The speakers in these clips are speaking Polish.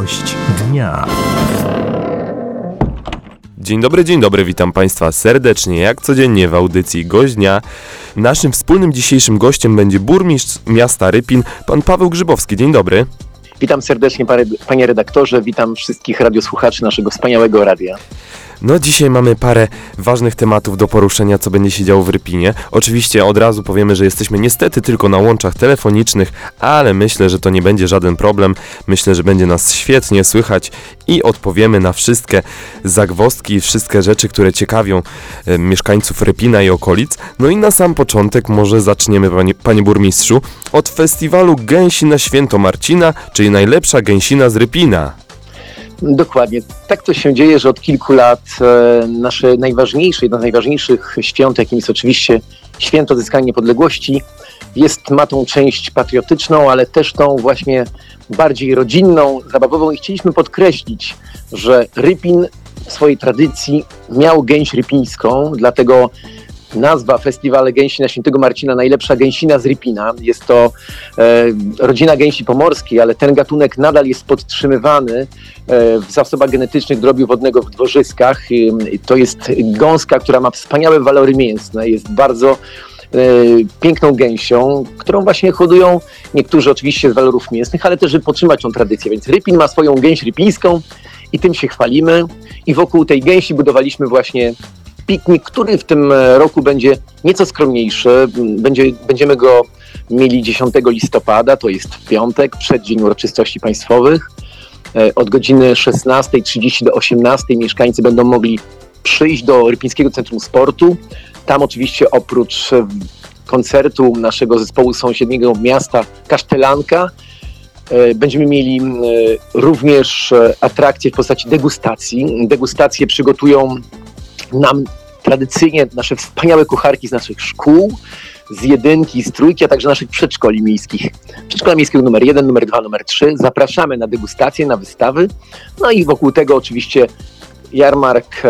Gość dnia. Dzień dobry, witam Państwa serdecznie, jak codziennie w audycji Gość Dnia. Naszym wspólnym dzisiejszym gościem będzie burmistrz miasta Rypin, pan Paweł Grzybowski. Dzień dobry. Witam serdecznie, panie redaktorze, witam wszystkich radiosłuchaczy naszego wspaniałego radia. No dzisiaj mamy parę ważnych tematów do poruszenia, co będzie się działo w Rypinie. Oczywiście od razu powiemy, że jesteśmy niestety tylko na łączach telefonicznych, ale myślę, że to nie będzie żaden problem. Myślę, że będzie nas świetnie słychać i odpowiemy na wszystkie zagwozdki i wszystkie rzeczy, które ciekawią mieszkańców Rypina i okolic. No i na sam początek może zaczniemy, panie burmistrzu, od festiwalu Gęsi na Święto Marcina, czyli najlepsza gęsina z Rypina. Dokładnie. Tak to się dzieje, że od kilku lat nasze najważniejsze, jedno z najważniejszych świąt, jakim jest oczywiście Święto Odzyskania Niepodległości, ma tą część patriotyczną, ale też tą właśnie bardziej rodzinną, zabawową i chcieliśmy podkreślić, że Rypin w swojej tradycji miał gęś rypińską, dlatego nazwa Festiwale Gęsi na Świętego Marcina, najlepsza gęsina z Rypina. Jest to rodzina gęsi pomorskiej, ale ten gatunek nadal jest podtrzymywany w zasobach genetycznych drobiu wodnego w Dworzyskach. To jest gąska, która ma wspaniałe walory mięsne, jest bardzo piękną gęsią, którą właśnie hodują niektórzy oczywiście z walorów mięsnych, ale też żeby podtrzymać tą tradycję. Więc Rypin ma swoją gęś rypińską i tym się chwalimy. I wokół tej gęsi budowaliśmy właśnie piknik, który w tym roku będzie nieco skromniejszy. Będziemy go mieli 10 listopada, to jest w piątek, przeddzień uroczystości państwowych. Od godziny 16:30 do 18:00 mieszkańcy będą mogli przyjść do Rypińskiego Centrum Sportu. Tam oczywiście oprócz koncertu naszego zespołu sąsiedniego miasta Kasztelanka będziemy mieli również atrakcje w postaci degustacji. Degustacje przygotują nam tradycyjnie nasze wspaniałe kucharki z naszych szkół, z jedynki, z trójki, a także naszych przedszkoli miejskich. Przedszkola miejskiego numer 1, numer 2, numer 3. Zapraszamy na degustacje, na wystawy. No i wokół tego oczywiście jarmark,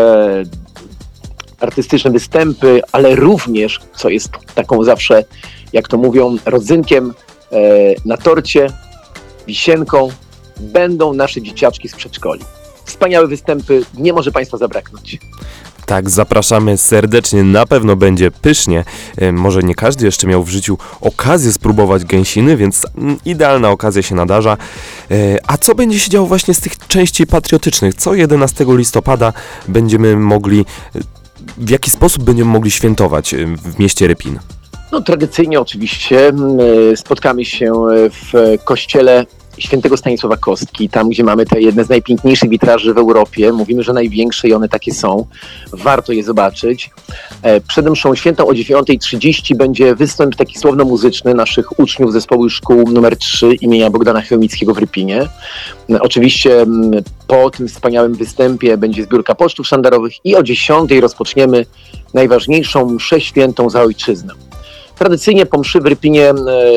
artystyczne występy, ale również, co jest taką zawsze, jak to mówią, rodzynkiem na torcie, wisienką, będą nasze dzieciaczki z przedszkoli. Wspaniałe występy, nie może Państwa zabraknąć. Tak, zapraszamy serdecznie, na pewno będzie pysznie. Może nie każdy jeszcze miał w życiu okazję spróbować gęsiny, więc idealna okazja się nadarza. A co będzie się działo właśnie z tych części patriotycznych? Co 11 listopada będziemy mogli, w jaki sposób będziemy mogli świętować w mieście Rypin? No tradycyjnie oczywiście spotkamy się w kościele Świętego Stanisława Kostki, tam gdzie mamy te jedne z najpiękniejszych witraży w Europie. Mówimy, że największe i one takie są. Warto je zobaczyć. Przed mszą świętą o 9:30 będzie występ taki słowno-muzyczny naszych uczniów zespołu szkół nr 3 imienia Bogdana Chełmickiego w Rypinie. Oczywiście po tym wspaniałym występie będzie zbiórka pocztów sztandarowych i o 10:00 rozpoczniemy najważniejszą mszę świętą za ojczyznę. Tradycyjnie po mszy w Rypinie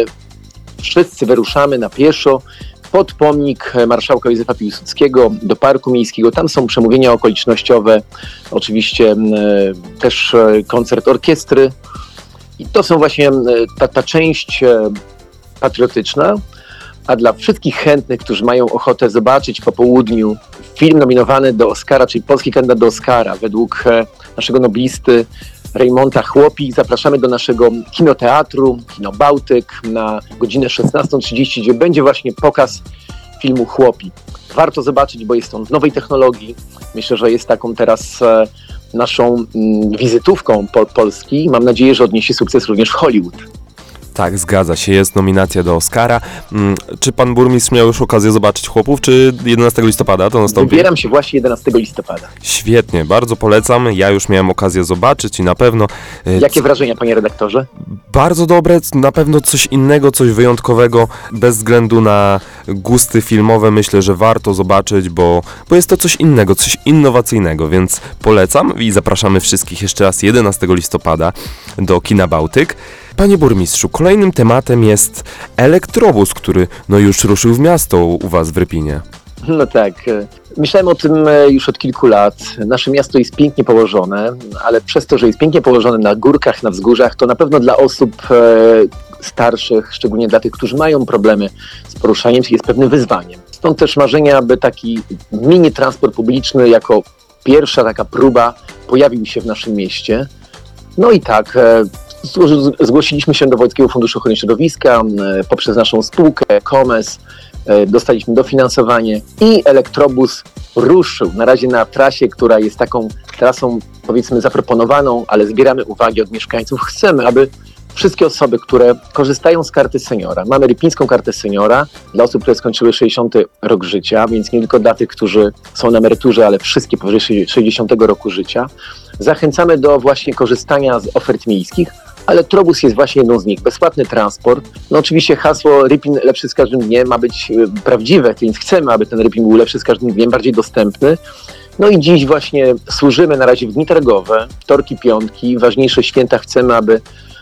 wszyscy wyruszamy na pieszo pod pomnik marszałka Józefa Piłsudskiego do Parku Miejskiego. Tam są przemówienia okolicznościowe, oczywiście też koncert orkiestry. I to są właśnie ta część patriotyczna. A dla wszystkich chętnych, którzy mają ochotę zobaczyć po południu film nominowany do Oscara, czyli polski kandydat do Oscara według naszego noblisty Rejmonta Chłopi, zapraszamy do naszego kinoteatru, Kino Bałtyk na godzinę 16:30, gdzie będzie właśnie pokaz filmu Chłopi. Warto zobaczyć, bo jest on w nowej technologii. Myślę, że jest taką teraz naszą wizytówką Polski. Mam nadzieję, że odniesie sukces również w Hollywood. Tak, zgadza się, jest nominacja do Oscara. Czy pan burmistrz miał już okazję zobaczyć Chłopów, czy 11 listopada to nastąpi? Wybieram się właśnie 11 listopada. Świetnie, bardzo polecam. Ja już miałem okazję zobaczyć i na pewno... Jakie wrażenia, panie redaktorze? Bardzo dobre, na pewno coś innego, coś wyjątkowego. Bez względu na gusty filmowe myślę, że warto zobaczyć, bo jest to coś innego, coś innowacyjnego, więc polecam i zapraszamy wszystkich jeszcze raz 11 listopada do Kina Bałtyk. Panie burmistrzu, kolejnym tematem jest elektrobus, który już ruszył w miasto u was w Rypinie. No tak, myślałem o tym już od kilku lat. Nasze miasto jest pięknie położone, ale przez to, że jest pięknie położone na górkach, na wzgórzach, to na pewno dla osób starszych, szczególnie dla tych, którzy mają problemy z poruszaniem się, jest pewnym wyzwaniem. Stąd też marzenia, aby taki mini transport publiczny jako pierwsza taka próba pojawił się w naszym mieście. No i tak, zgłosiliśmy się do Wojewódzkiego Funduszu Ochrony Środowiska poprzez naszą spółkę KOMES, dostaliśmy dofinansowanie i elektrobus ruszył na razie na trasie, która jest taką trasą powiedzmy zaproponowaną, ale zbieramy uwagi od mieszkańców. Chcemy, aby wszystkie osoby, które korzystają z karty seniora, mamy rypińską kartę seniora dla osób, które skończyły 60 rok życia, więc nie tylko dla tych, którzy są na emeryturze, ale wszystkie powyżej 60 roku życia. Zachęcamy do właśnie korzystania z ofert miejskich, ale Elektrobus jest właśnie jedną z nich. Bezpłatny transport. No oczywiście hasło Rypin lepszy z każdym dniem ma być prawdziwe, więc chcemy, aby ten Rypin był lepszy z każdym dniem, bardziej dostępny. No i dziś właśnie służymy na razie w dni targowe, wtorki, piątki, ważniejsze święta chcemy, aby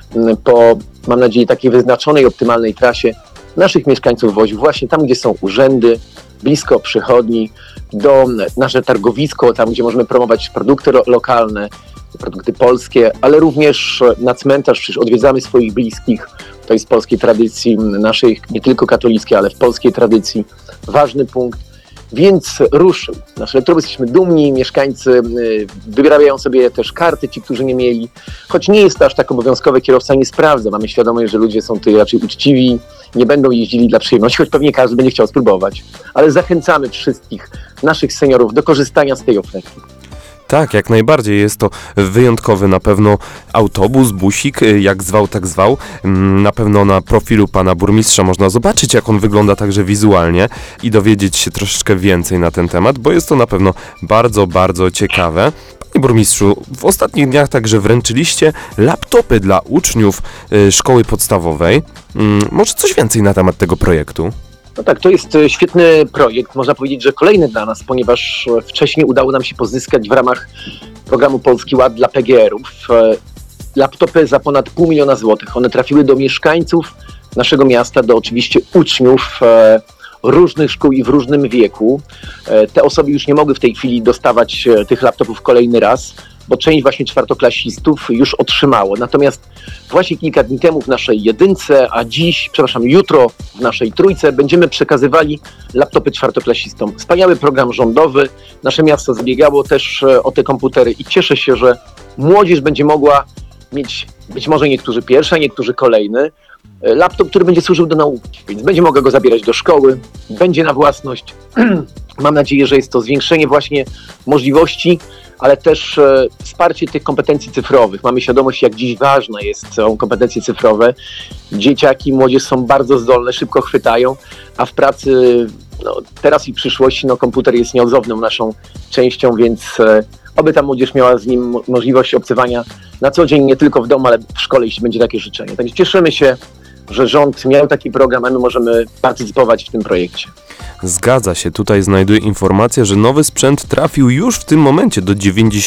po, mam nadzieję, takiej wyznaczonej, optymalnej trasie naszych mieszkańców woził właśnie tam, gdzie są urzędy, blisko przychodni, do nasze targowisko, tam, gdzie możemy promować produkty lokalne, produkty polskie, ale również na cmentarz, przecież odwiedzamy swoich bliskich. To jest w polskiej tradycji naszej, nie tylko katolickiej, ale w polskiej tradycji ważny punkt. Więc ruszył. Nasz Elektrobus, jesteśmy dumni, mieszkańcy wybierają sobie też karty, ci, którzy nie mieli. Choć nie jest to aż tak obowiązkowe, kierowca nie sprawdza. Mamy świadomość, że ludzie są tutaj raczej uczciwi, nie będą jeździli dla przyjemności, choć pewnie każdy będzie chciał spróbować. Ale zachęcamy wszystkich naszych seniorów do korzystania z tej oferty. Tak, jak najbardziej. Jest to wyjątkowy na pewno autobus, busik, jak zwał, tak zwał. Na pewno na profilu pana burmistrza można zobaczyć, jak on wygląda także wizualnie i dowiedzieć się troszeczkę więcej na ten temat, bo jest to na pewno bardzo, bardzo ciekawe. Panie burmistrzu, w ostatnich dniach także wręczyliście laptopy dla uczniów szkoły podstawowej. Może coś więcej na temat tego projektu? No tak, to jest świetny projekt, można powiedzieć, że kolejny dla nas, ponieważ wcześniej udało nam się pozyskać w ramach programu Polski Ład dla PGR-ów laptopy za ponad 500 000 złotych. One trafiły do mieszkańców naszego miasta, do oczywiście uczniów różnych szkół i w różnym wieku. Te osoby już nie mogły w tej chwili dostawać tych laptopów kolejny raz, bo część właśnie czwartoklasistów już otrzymało. Natomiast właśnie kilka dni temu w naszej jedynce, a jutro w naszej trójce będziemy przekazywali laptopy czwartoklasistom. Wspaniały program rządowy. Nasze miasto zabiegało też o te komputery i cieszę się, że młodzież będzie mogła mieć, być może niektórzy pierwszy, a niektórzy kolejny, laptop, który będzie służył do nauki, więc będzie mogła go zabierać do szkoły, będzie na własność. Mam nadzieję, że jest to zwiększenie właśnie możliwości, ale też wsparcie tych kompetencji cyfrowych. Mamy świadomość, jak dziś ważne są kompetencje cyfrowe. Dzieciaki, młodzież są bardzo zdolne, szybko chwytają, a w pracy teraz i w przyszłości komputer jest nieodzowną naszą częścią, więc oby ta młodzież miała z nim możliwość obcowania na co dzień, nie tylko w domu, ale w szkole, jeśli będzie takie życzenie. Także cieszymy się, że rząd miał taki program, a my możemy partycypować w tym projekcie. Zgadza się, tutaj znajduję informację, że nowy sprzęt trafił już w tym momencie do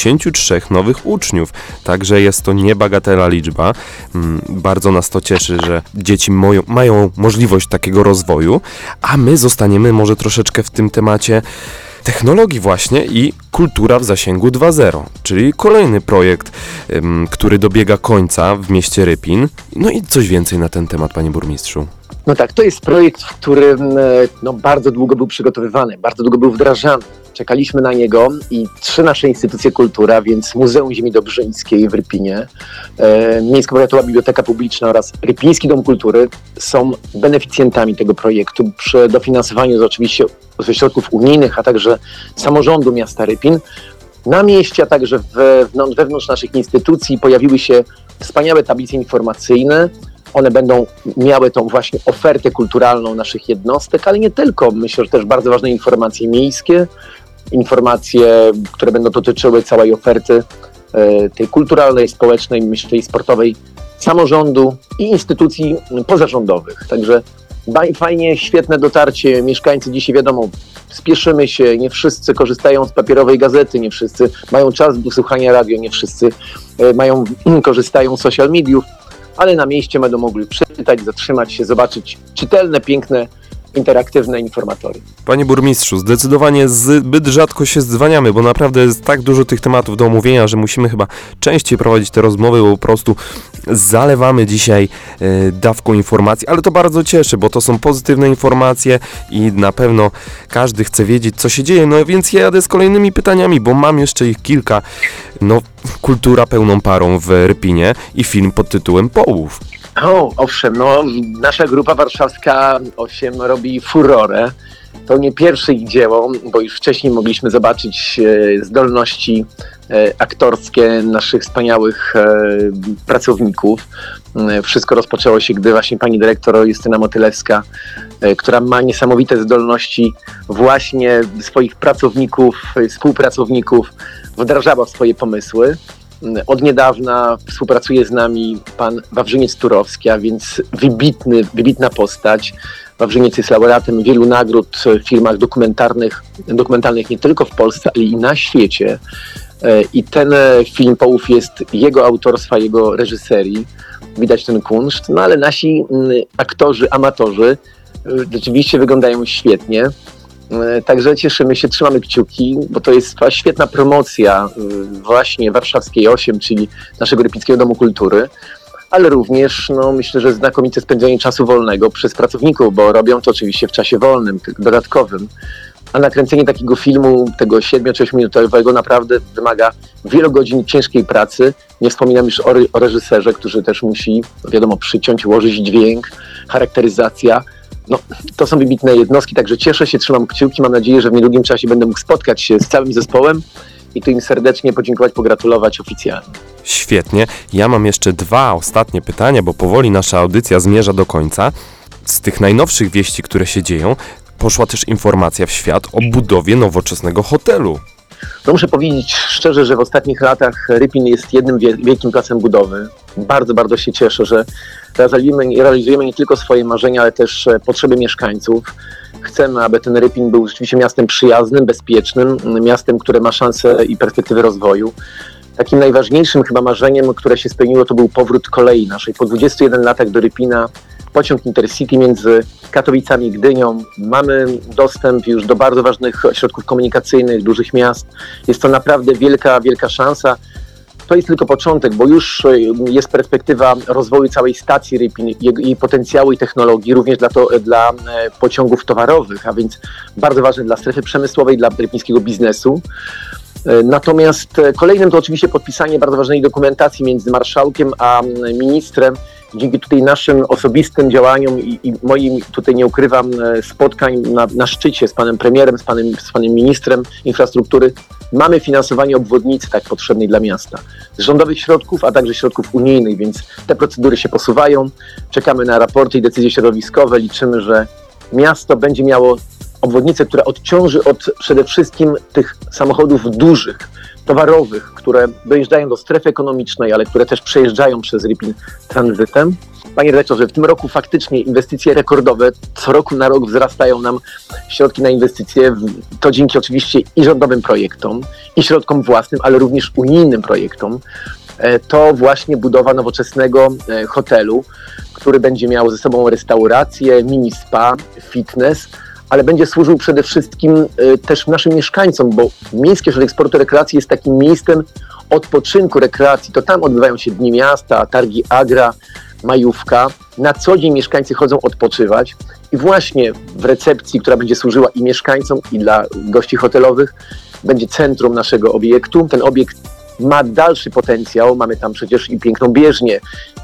93 nowych uczniów, także jest to niebagatelna liczba. Bardzo nas to cieszy, że dzieci mają możliwość takiego rozwoju, a my zostaniemy może troszeczkę w tym temacie technologii właśnie i kultura w zasięgu 2.0, czyli kolejny projekt, który dobiega końca w mieście Rypin. No i coś więcej na ten temat, panie burmistrzu. No tak, to jest projekt, który bardzo długo był przygotowywany, bardzo długo był wdrażany. Czekaliśmy na niego i 3 nasze instytucje kultury, a więc Muzeum Ziemi Dobrzyńskiej w Rypinie, Miejsko-Powiatowa Biblioteka Publiczna oraz Rypiński Dom Kultury są beneficjentami tego projektu przy dofinansowaniu oczywiście ze środków unijnych, a także samorządu miasta Rypin. Na mieście, a także wewnątrz naszych instytucji pojawiły się wspaniałe tablice informacyjne. One będą miały tą właśnie ofertę kulturalną naszych jednostek, ale nie tylko. Myślę, że też bardzo ważne informacje miejskie, informacje, które będą dotyczyły całej oferty tej kulturalnej, społecznej, myślę, i sportowej samorządu i instytucji pozarządowych. Także fajnie, świetne dotarcie. Mieszkańcy dzisiaj, wiadomo, spieszymy się, nie wszyscy korzystają z papierowej gazety, nie wszyscy mają czas do słuchania radio, nie wszyscy korzystają z social mediów, ale na mieście będą mogli przeczytać, zatrzymać się, zobaczyć czytelne, piękne interaktywne informatory. Panie burmistrzu, zdecydowanie zbyt rzadko się dzwaniamy, bo naprawdę jest tak dużo tych tematów do omówienia, że musimy chyba częściej prowadzić te rozmowy, bo po prostu zalewamy dzisiaj dawką informacji, ale to bardzo cieszy, bo to są pozytywne informacje i na pewno każdy chce wiedzieć, co się dzieje. No więc ja jadę z kolejnymi pytaniami, bo mam jeszcze ich kilka. No, kultura pełną parą w Rypinie i film pod tytułem Połów. O, owszem, no nasza grupa warszawska 8 robi furorę. To nie pierwsze ich dzieło, bo już wcześniej mogliśmy zobaczyć zdolności aktorskie naszych wspaniałych pracowników. Wszystko rozpoczęło się, gdy właśnie pani dyrektor Justyna Motylewska, która ma niesamowite zdolności, właśnie swoich pracowników, współpracowników wdrażała w swoje pomysły. Od niedawna współpracuje z nami pan Wawrzyniec Turowski, a więc wybitna postać. Wawrzyniec jest laureatem wielu nagród w filmach dokumentalnych nie tylko w Polsce, ale i na świecie. I ten film Połów jest jego autorstwa, jego reżyserii. Widać ten kunszt, no ale nasi aktorzy, amatorzy rzeczywiście wyglądają świetnie. Także cieszymy się, trzymamy kciuki, bo to jest świetna promocja właśnie Warszawskiej 8, czyli naszego Rypińskiego Domu Kultury, ale również myślę, że znakomite spędzenie czasu wolnego przez pracowników, bo robią to oczywiście w czasie wolnym, dodatkowym. A nakręcenie takiego filmu, tego 7-8 minutowego naprawdę wymaga wielu godzin ciężkiej pracy. Nie wspominam już o reżyserze, który też musi, wiadomo, przyciąć, ułożyć dźwięk, charakteryzacja. No, to są wybitne jednostki, także cieszę się, trzymam kciuki. Mam nadzieję, że w niedługim czasie będę mógł spotkać się z całym zespołem i tu im serdecznie podziękować, pogratulować oficjalnie. Świetnie. Ja mam jeszcze 2 ostatnie pytania, bo powoli nasza audycja zmierza do końca. Z tych najnowszych wieści, które się dzieją, poszła też informacja w świat o budowie nowoczesnego hotelu. No muszę powiedzieć szczerze, że w ostatnich latach Rypin jest jednym wielkim placem budowy. Bardzo, bardzo się cieszę, że realizujemy nie tylko swoje marzenia, ale też potrzeby mieszkańców. Chcemy, aby ten Rypin był rzeczywiście miastem przyjaznym, bezpiecznym, miastem, które ma szansę i perspektywy rozwoju. Takim najważniejszym chyba marzeniem, które się spełniło, to był powrót kolei naszej. Po 21 latach do Rypina pociąg Intercity między Katowicami i Gdynią. Mamy dostęp już do bardzo ważnych ośrodków komunikacyjnych, dużych miast. Jest to naprawdę wielka, wielka szansa. To jest tylko początek, bo już jest perspektywa rozwoju całej stacji Rypin, jej potencjału i technologii, również dla pociągów towarowych, a więc bardzo ważne dla strefy przemysłowej, dla rypińskiego biznesu. Natomiast kolejnym to oczywiście podpisanie bardzo ważnej dokumentacji między marszałkiem a ministrem. Dzięki tutaj naszym osobistym działaniom i moim, tutaj nie ukrywam, spotkań na szczycie z panem premierem, z panem ministrem infrastruktury, mamy finansowanie obwodnicy tak potrzebnej dla miasta. Z rządowych środków, a także środków unijnych, więc te procedury się posuwają. Czekamy na raporty i decyzje środowiskowe. Liczymy, że miasto będzie miało obwodnicę, która odciąży od przede wszystkim tych samochodów dużych, towarowych, które dojeżdżają do strefy ekonomicznej, ale które też przejeżdżają przez Rypin tranzytem. Panie redaktorze, w tym roku faktycznie inwestycje rekordowe, co roku na rok wzrastają nam środki na inwestycje, to dzięki oczywiście i rządowym projektom, i środkom własnym, ale również unijnym projektom. To właśnie budowa nowoczesnego hotelu, który będzie miał ze sobą restaurację, mini spa, fitness, ale będzie służył przede wszystkim też naszym mieszkańcom, bo Miejski Ośrodek Sportu i Rekreacji jest takim miejscem odpoczynku, rekreacji. To tam odbywają się dni miasta, targi Agra, majówka. Na co dzień mieszkańcy chodzą odpoczywać i właśnie w recepcji, która będzie służyła i mieszkańcom, i dla gości hotelowych, będzie centrum naszego obiektu. Ten obiekt ma dalszy potencjał. Mamy tam przecież i piękną bieżnię,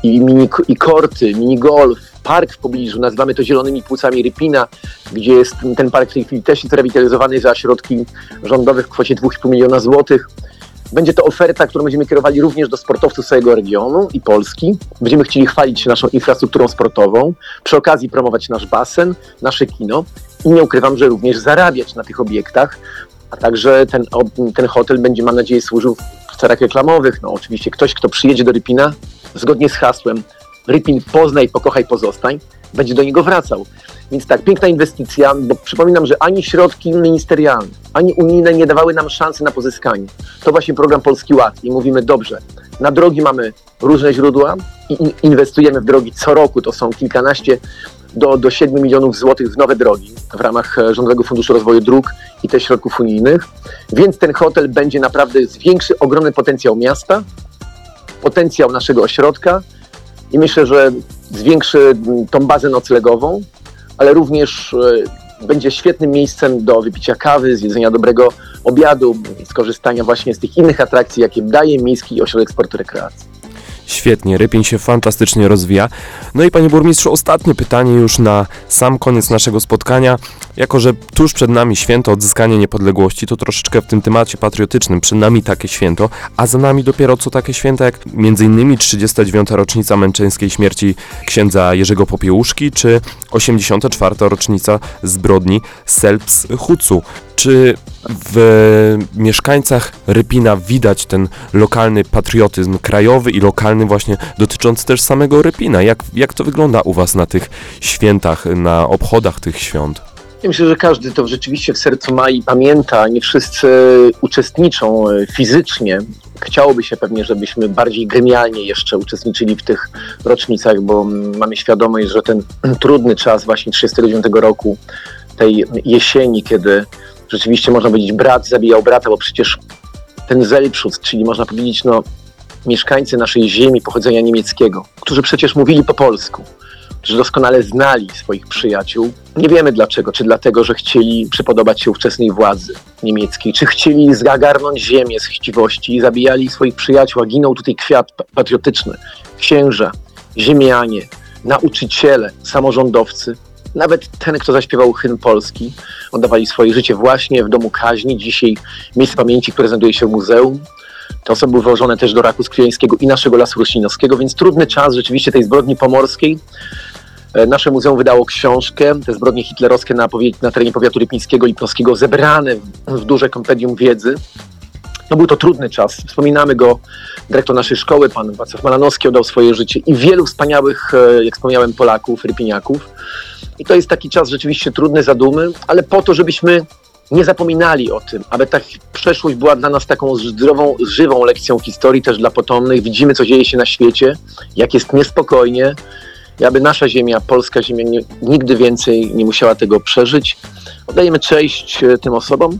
i korty, mini golf, park w pobliżu. Nazywamy to Zielonymi Płucami Rypina, gdzie jest ten park w tej chwili też jest rewitalizowany za środki rządowych w kwocie 2,5 miliona złotych. Będzie to oferta, którą będziemy kierowali również do sportowców z całego regionu i Polski. Będziemy chcieli chwalić się naszą infrastrukturą sportową, przy okazji promować nasz basen, nasze kino i nie ukrywam, że również zarabiać na tych obiektach, a także ten hotel będzie, mam nadzieję, służył w celach reklamowych. No oczywiście ktoś, kto przyjedzie do Rypina, zgodnie z hasłem Rypin poznaj, pokochaj, pozostań, będzie do niego wracał. Więc tak, piękna inwestycja, bo przypominam, że ani środki ministerialne, ani unijne nie dawały nam szansy na pozyskanie. To właśnie program Polski Ład i mówimy dobrze, na drogi mamy różne źródła i inwestujemy w drogi co roku, to są kilkanaście do 7 milionów złotych w nowe drogi w ramach Rządowego Funduszu Rozwoju Dróg i też środków unijnych. Więc ten hotel będzie naprawdę zwiększy ogromny potencjał miasta, potencjał naszego ośrodka i myślę, że zwiększy tą bazę noclegową, ale również będzie świetnym miejscem do wypicia kawy, zjedzenia dobrego obiadu, skorzystania właśnie z tych innych atrakcji, jakie daje Miejski Ośrodek Sportu i Rekreacji. Świetnie, Rypień się fantastycznie rozwija. No i panie burmistrzu, ostatnie pytanie już na sam koniec naszego spotkania. Jako że tuż przed nami święto odzyskania niepodległości, to troszeczkę w tym temacie patriotycznym, przed nami takie święto, a za nami dopiero co takie święta jak m.in. 39. rocznica męczeńskiej śmierci księdza Jerzego Popiełuszki, czy 84. rocznica zbrodni Selps-Hucu. Czy w mieszkańcach Rypina widać ten lokalny patriotyzm krajowy i lokalny właśnie dotyczący też samego Rypina? Jak to wygląda u was na tych świętach, na obchodach tych świąt? Ja myślę, że każdy to rzeczywiście w sercu ma i pamięta. Nie wszyscy uczestniczą fizycznie. Chciałoby się pewnie, żebyśmy bardziej gremialnie jeszcze uczestniczyli w tych rocznicach, bo mamy świadomość, że ten trudny czas właśnie 1939 roku, tej jesieni, kiedy rzeczywiście można powiedzieć brat zabijał brata, bo przecież ten Selbstschutz, czyli można powiedzieć mieszkańcy naszej ziemi pochodzenia niemieckiego, którzy przecież mówili po polsku, którzy doskonale znali swoich przyjaciół. Nie wiemy dlaczego, czy dlatego, że chcieli przypodobać się ówczesnej władzy niemieckiej, czy chcieli zagarnąć ziemię z chciwości i zabijali swoich przyjaciół, a ginął tutaj kwiat patriotyczny. Księża, ziemianie, nauczyciele, samorządowcy, nawet ten, kto zaśpiewał hymn polski, oddawali swoje życie właśnie w domu kaźni, dzisiaj miejsce pamięci, które znajduje się w muzeum. Te osoby były wywożone też do Raku Sklenieńskiego i naszego Lasu Roślinowskiego, więc trudny czas rzeczywiście tej zbrodni pomorskiej. Nasze muzeum wydało książkę, te zbrodnie hitlerowskie na terenie powiatu rypińskiego, lipnowskiego, zebrane w duże kompendium wiedzy. No był to trudny czas. Wspominamy go, dyrektor naszej szkoły, pan Wacław Malanowski oddał swoje życie i wielu wspaniałych, jak wspomniałem, Polaków, rypiniaków. I to jest taki czas rzeczywiście trudny, zadumy, ale po to, żebyśmy nie zapominali o tym, aby ta przeszłość była dla nas taką zdrową, żywą lekcją historii, też dla potomnych. Widzimy, co dzieje się na świecie, jak jest niespokojnie, i aby nasza ziemia, polska ziemia, nigdy więcej nie musiała tego przeżyć. Oddajemy cześć tym osobom,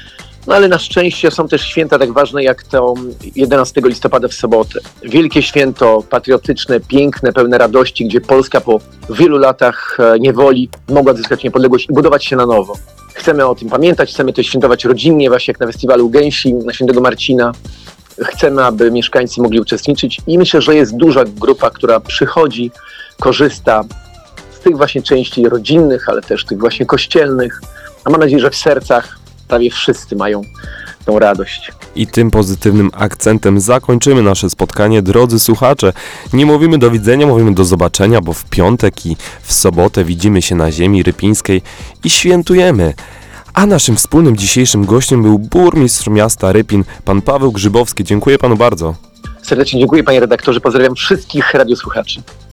no ale na szczęście są też święta tak ważne jak to 11 listopada w sobotę. Wielkie święto patriotyczne, piękne, pełne radości, gdzie Polska po wielu latach niewoli mogła odzyskać niepodległość i budować się na nowo. Chcemy o tym pamiętać, chcemy to świętować rodzinnie, właśnie jak na festiwalu Gęsi, na Świętego Marcina. Chcemy, aby mieszkańcy mogli uczestniczyć i myślę, że jest duża grupa, która przychodzi, korzysta z tych właśnie części rodzinnych, ale też tych właśnie kościelnych. A mam nadzieję, że w sercach prawie wszyscy mają tą radość. I tym pozytywnym akcentem zakończymy nasze spotkanie. Drodzy słuchacze, nie mówimy do widzenia, mówimy do zobaczenia, bo w piątek i w sobotę widzimy się na ziemi rypińskiej i świętujemy. A naszym wspólnym dzisiejszym gościem był burmistrz miasta Rypin, pan Paweł Grzybowski. Dziękuję panu bardzo. Serdecznie dziękuję, panie redaktorze. Pozdrawiam wszystkich radiosłuchaczy.